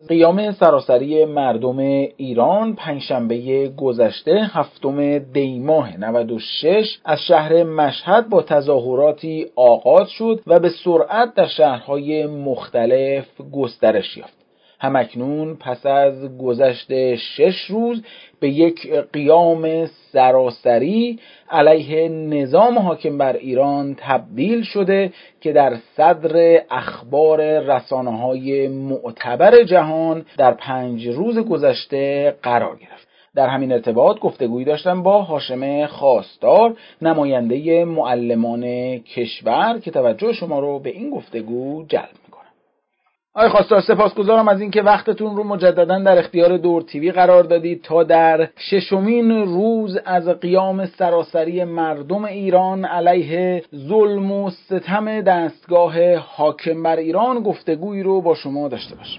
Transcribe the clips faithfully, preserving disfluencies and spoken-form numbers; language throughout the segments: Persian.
قیام سراسری مردم ایران پنجشنبه گذشته هفتم دی ماه نود و شش از شهر مشهد با تظاهراتی آغاز شد و به سرعت در شهرهای مختلف گسترش یافت. همکنون پس از گذشت شش روز به یک قیام سراسری علیه نظام حاکم بر ایران تبدیل شده که در صدر اخبار رسانه‌های معتبر جهان در پنج روز گذشته قرار گرفت. در همین ارتباط گفتگویی داشتم با هاشم خواستار، نماینده معلمان کشور، که توجه شما رو به این گفتگو جلب می‌کنم. آقای خواستار، سپاسگزارم از اینکه وقتتون رو مجددا در اختیار دور تیوی قرار دادید تا در ششمین روز از قیام سراسری مردم ایران علیه ظلم و ستم دستگاه حاکم بر ایران گفتگویی رو با شما داشته باشیم.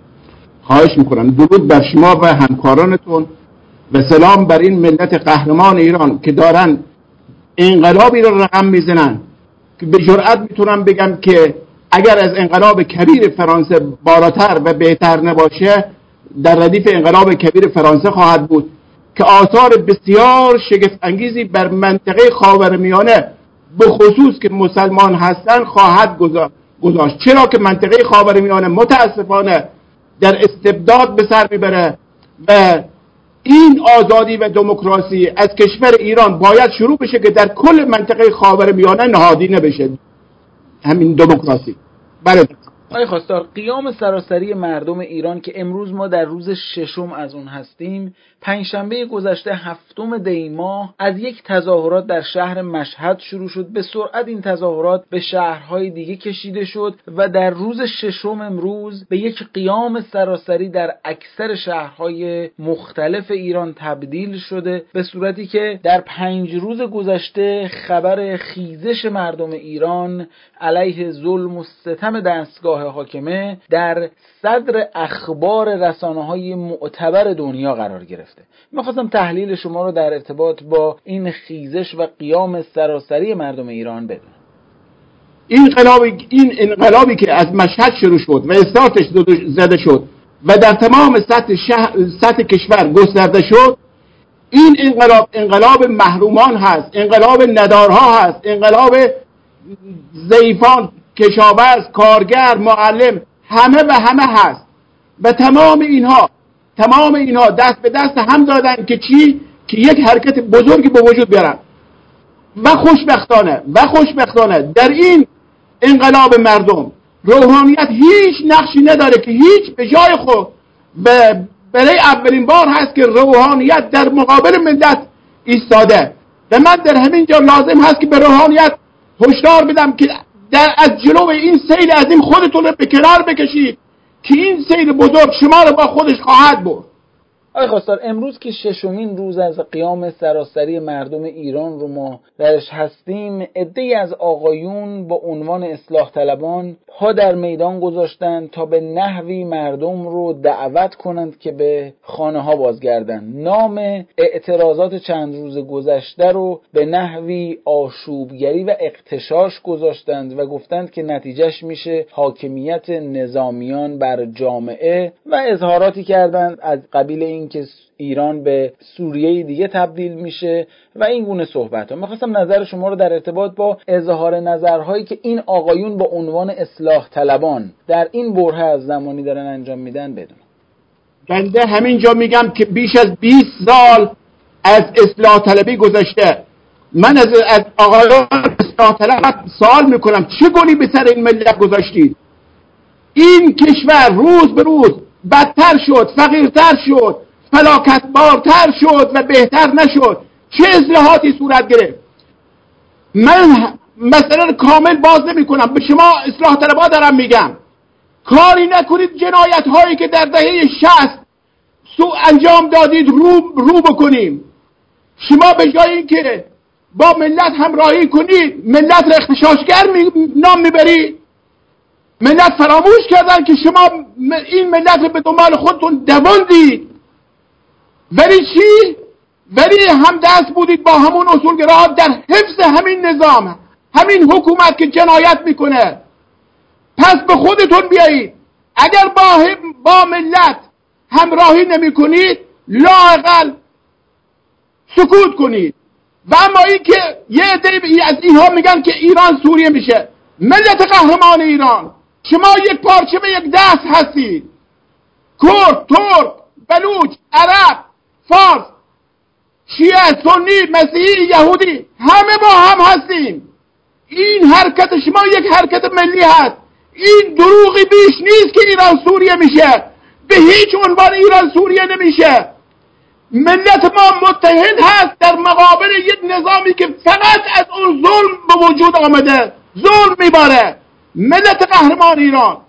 خواهش میکنم. درود بر شما و همکارانتون و سلام بر این ملت قهرمان ایران که دارن انقلابی رو رقم میزنن که به جرئت میتونم بگم که اگر از انقلاب کبیر فرانسه بالاتر و بهتر نباشه در ردیف انقلاب کبیر فرانسه خواهد بود که آثار بسیار شگفت انگیزی بر منطقه خاورمیانه به خصوص که مسلمان هستن خواهد گذاشت. چرا که منطقه خاورمیانه متاسفانه در استبداد به سر میبره و این آزادی و دموکراسی از کشور ایران باید شروع بشه که در کل منطقه خاورمیانه نهادینه بشه همین دموکراسی. بله آقای خواستار، قیام سراسری مردم ایران که امروز ما در روز ششم از اون هستیم، پنجشنبه گذشته هفتم دی ماه از یک تظاهرات در شهر مشهد شروع شد. به سرعت این تظاهرات به شهرهای دیگه کشیده شد و در روز ششم امروز به یک قیام سراسری در اکثر شهرهای مختلف ایران تبدیل شده، به صورتی که در پنج روز گذشته خبر خیزش مردم ایران علیه ظلم و ستم دستگاه حاکمه در صدر اخبار رسانه‌های معتبر دنیا قرار گرفته. می‌خواستم تحلیل شما رو در ارتباط با این خیزش و قیام سراسری مردم ایران بدونم. این انقلابی این انقلابی که از مشهد شروع شد و استارتش زده شد و در تمام سطح شهر سطح کشور گسترده شد، این انقلاب انقلاب محرومان هست، انقلاب ندارها هست، انقلاب ضعیفان، کشاورز، کارگر، معلم، همه و همه هست و تمام اینها تمام اینها دست به دست هم دادن که چی؟ که یک حرکت بزرگی به وجود بیارن و خوشبختانه و خوشبختانه در این انقلاب مردم روحانیت هیچ نقشی نداره که هیچ به جای خود برای اولین بار هست که روحانیت در مقابل ملت ایستاده و من در همین جا لازم هست که به روحانیت هشدار بدم که در از جلو این سیل عظیم خودتون رو به کنار بکشید که این سیل بزرگ شما رو با خودش خواهد برد. آقای خواستار، امروز که ششمین روز از قیام سراسری مردم ایران رو ما درش هستیم، عده‌ای از آقایون با عنوان اصلاح طلبان پا در میدان گذاشتند تا به نحوی مردم رو دعوت کنند که به خانه ها بازگردند. نام اعتراضات چند روز گذشته رو به نحوی آشوبگری و اغتشاش گذاشتند و گفتند که نتیجهش میشه حاکمیت نظامیان بر جامعه و اظهاراتی کردند از قبیل این که ایران به سوریه دیگه تبدیل میشه و این گونه صحبت ها. میخواستم نظر شما رو در ارتباط با اظهار نظرهایی که این آقایون با عنوان اصلاح طلبان در این برهه از زمانی دارن انجام میدن بدونم. بنده همینجا میگم که بیش از بیست سال از اصلاح طلبی گذشته. من از, از آقایان اصلاح طلب سوال میکنم چه گلی به سر این ملت گذاشتید؟ این کشور روز به روز بدتر شد، فقیرتر شد، فلاکتبارتر شد و بهتر نشد. چه اصلاحاتی صورت گرفت؟ من مثلا کامل باز نمی کنم، به شما اصلاح طلبها دارم میگم کاری نکنید جنایت هایی که در دهه شصت سو انجام دادید رو, رو بکنیم. شما به جای اینکه با ملت همراهی کنید ملت را اغتشاشگر می نام میبرید. ملت فراموش کردن که شما این ملت رو به دنبال خودتون دواندید. ولی چی؟ ولی هم دست بودید با همون اصولگراها در حفظ همین نظام، همین حکومت که جنایت میکنه. پس به خودتون بیایید. اگر با با ملت همراهی نمی کنید لااقل سکوت کنید. و اما این که یه عده از اینها میگن که ایران سوریه میشه، ملت قهرمان ایران شما یک پارچه به یک دست هستید، کرد، ترک، بلوچ، عرب، فارس، شیعه، سنی، مسیحی، یهودی، همه با هم هستیم. این حرکت شما یک حرکت ملی هست. این دروغی بیش نیست که ایران سوریه میشه. به هیچ عنوان ایران سوریه نمیشه. ملت ما متحد هست در مقابل یک نظامی که فقط از اون ظلم به وجود آمده، ظلم میباره. ملت قهرمان ایران،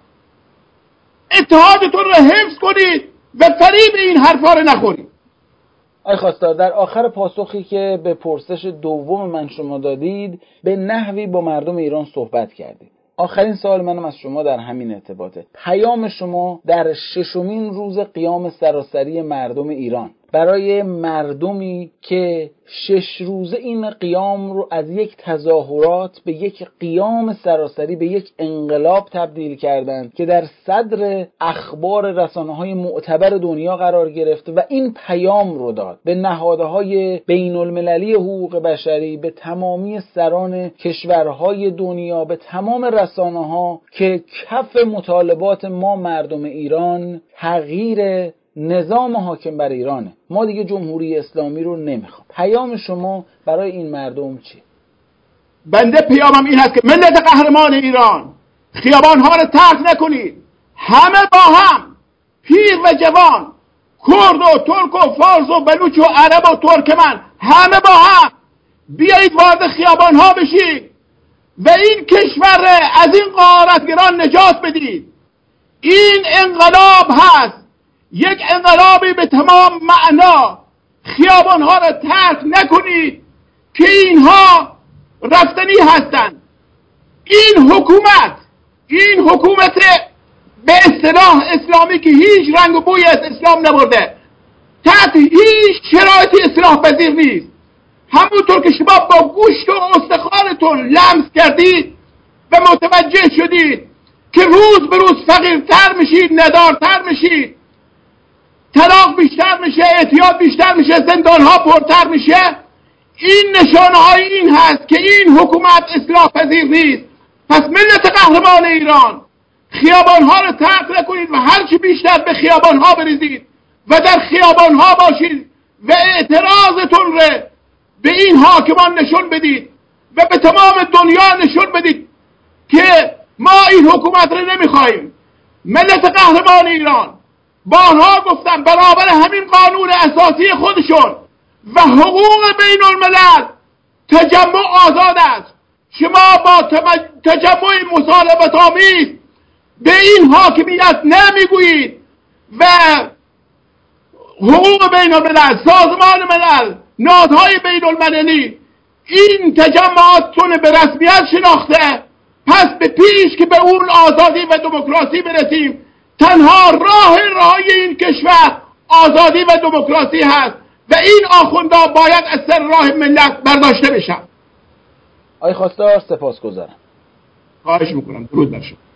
اتحادتون رو حفظ کنید و فریب این حرفا رو نخورید. آقای خواستار، در آخر پاسخی که به پرسش دوم من شما دادید به نحوی با مردم ایران صحبت کردید. آخرین سوال منم از شما در همین ارتباطه. پیام شما در ششمین روز قیام سراسری مردم ایران برای مردمی که شش روزه این قیام رو از یک تظاهرات به یک قیام سراسری، به یک انقلاب تبدیل کردند که در صدر اخبار رسانه‌های معتبر دنیا قرار گرفت و این پیام رو داد به نهادهای بین المللی حقوق بشری، به تمامی سران کشورهای دنیا، به تمام رسانه‌ها که کف مطالبات ما مردم ایران تغییر نظام حاکم بر ایرانه، ما دیگه جمهوری اسلامی رو نمیخوام. پیام شما برای این مردم چیه؟ بنده پیامم این هست که ملت قهرمان ایران، خیابانها رو ترک نکنید. همه با هم، پیر و جوان، کرد و ترک و فارس و بلوچ و عرب و ترکمن، همه با هم بیایید وارد خیابانها بشید و این کشور از این غارتگران نجات بدید. این انقلاب هست، یک انقلابی به تمام معنا. خیابانها را ترک نکنید که اینها رفتنی هستند. این حکومت این حکومت به اصطلاح اسلامی که هیچ رنگ و بوی از اسلام نبرده، تحت هیچ شرایطی اصلاح پذیر نیست. همونطور که شما با گوشت و استخوانتون لمس کردید و متوجه شدید که روز به روز فقیرتر میشید، ندارتر میشید، طلاق بیشتر میشه، اعتیاد بیشتر میشه، زندانها پرتر میشه، این نشانه های این هست که این حکومت اصلاح پذیر نیست. پس ملت قهرمان ایران، خیابانها رو ترک نکنید و هرچی بیشتر به خیابانها بریزید و در خیابانها باشید و اعتراضتون رو به این حاکمان نشون بدید و به تمام دنیا نشون بدید که ما این حکومت رو نمیخواهیم. ملت قهرمان ایران، بارها گفتم، برابر همین قانون اساسی خودشون و حقوق بین الملل تجمع آزاد است. شما با تجمع مصالحت آمیز به این حاکمیت نمیگویید و حقوق بین الملل، سازمان ملل، نهادهای بین المللی این تجمعاتتون به رسمیت شناخته. پس به پیش که به اون آزادی و دموکراسی برسیم، تنها راه راه این کشور آزادی و دموکراسی هست و این آخوندا باید از سر راه ملت برداشته بشن. آقای خواستار، سپاسگزارم. خواهش میکنم. درود بر شما.